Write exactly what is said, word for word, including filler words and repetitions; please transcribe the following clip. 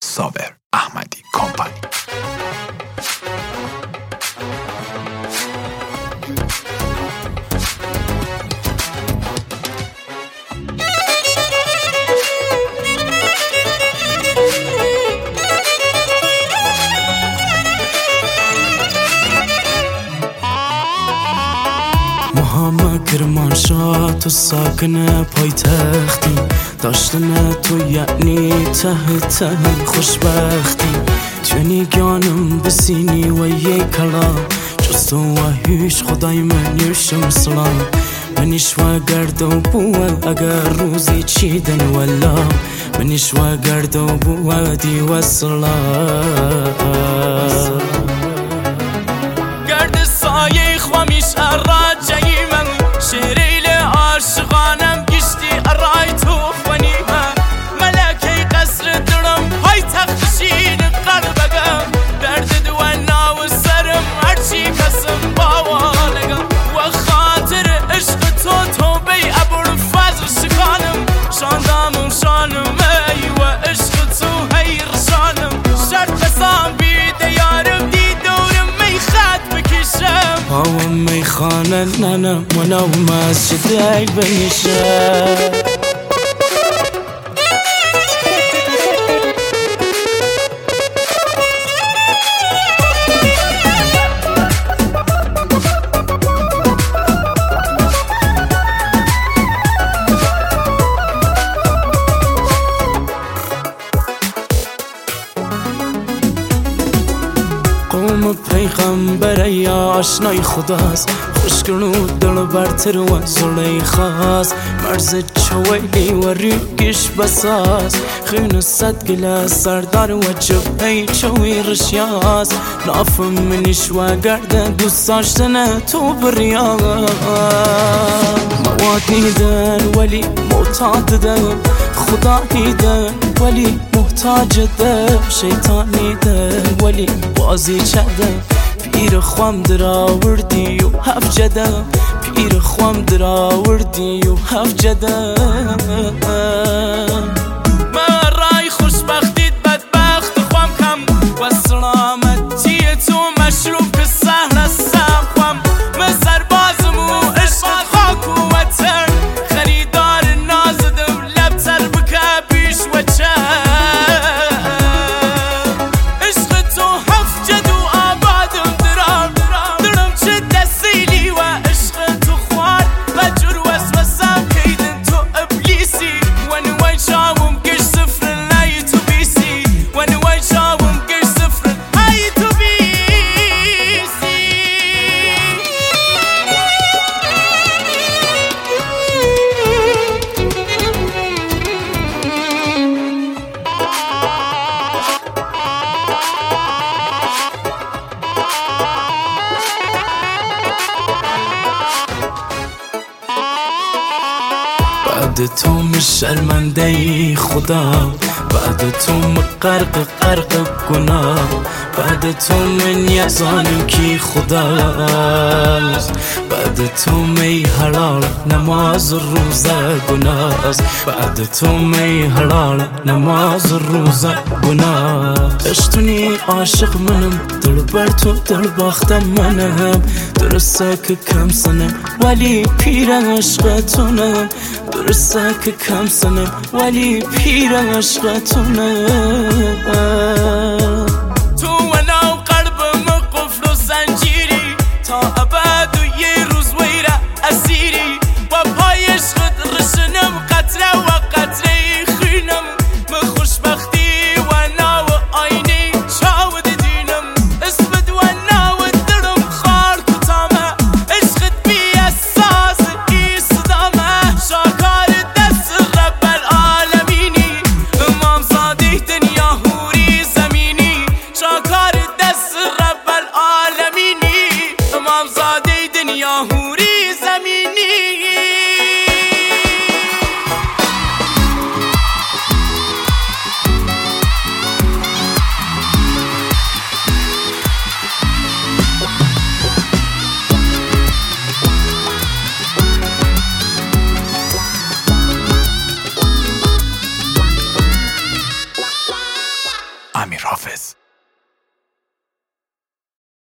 صابر احمدی کمپانی. محمد کرمانشاه تو ساکن پایتختی، داشتن تو یعنی ته ته خوشبختی. جنی گانم بسینی و یک کلام، جز تو و هیچ خدای من یوشم سلام. منیش و گرد و بو اگر روزی چیدن ولا، منیش و گرد و بو دی و سلام. گرد سایه خوامیش اراجعی من، شیریل عاشقانم گشتی ارای تو خونیمه. ملکه قصر درم های تخشین قلبگم، درد دوانا و سرم هرچی کسم باوانگم. و خاطر عشق تو تو بی ابوالفضل شکانم، شاندام و شانم ای و عشق تو هی رشانم. شرط قسام بیده یارم دی دورم می خط بکشم، هاوم می خانه ننم و نو مسجد ای بنشم. قوم پیغمبر یا آشنای خداست، خوشگلو دل برتر و زلیخاست. مرز چویلی و ریگش بساز، خون صد گلاس سردار و جبهی چوی رشیاست. نافم منیش و گرد دوست داشتن تو بریاست. مواد دیدن ولی معتاد دم، خدا دیدن ولی محتاج دم. شیطان دیدن ولی بازی چدم، پیر خوام در آوردی و هف جدم. پیر خوام در آوردی و هف جدم. من رای خوشبختیت بدبخت خوام کم، و سلامتی تو مشروب که سهل هستم خوام. من سربازم و عشق خاک و وطن، خریدار نازدم لبتر بکه پیش و چن. بعد تو من شرمنده ای خدا، بعد تو من غرق غرق گناه. بعد تو من یزانم کی خداست، بعد تو می حلال نماز روزه گناست. بعد تو می حلال نماز روزه گناه. عشقتونی عاشق منم، دل بر تو دل باختم منم. درسته که کم سنم ولی پیر عشقتونم، درسته که کم سنم ولی پیر عشقتونم. تو و نو قلبم قفل و زنجیری، تا ابد و یه روز ویره اسیری. و پای عشقت رشنم قطره و قطره خینم. من خوشبختی و نو آینی چاود دینم. اسمت و نو دلم خار کتامه، عشقت بی اساس ایستامه. شاکار دست رب العالمینی، امام صادق دنیا امیر حافظ.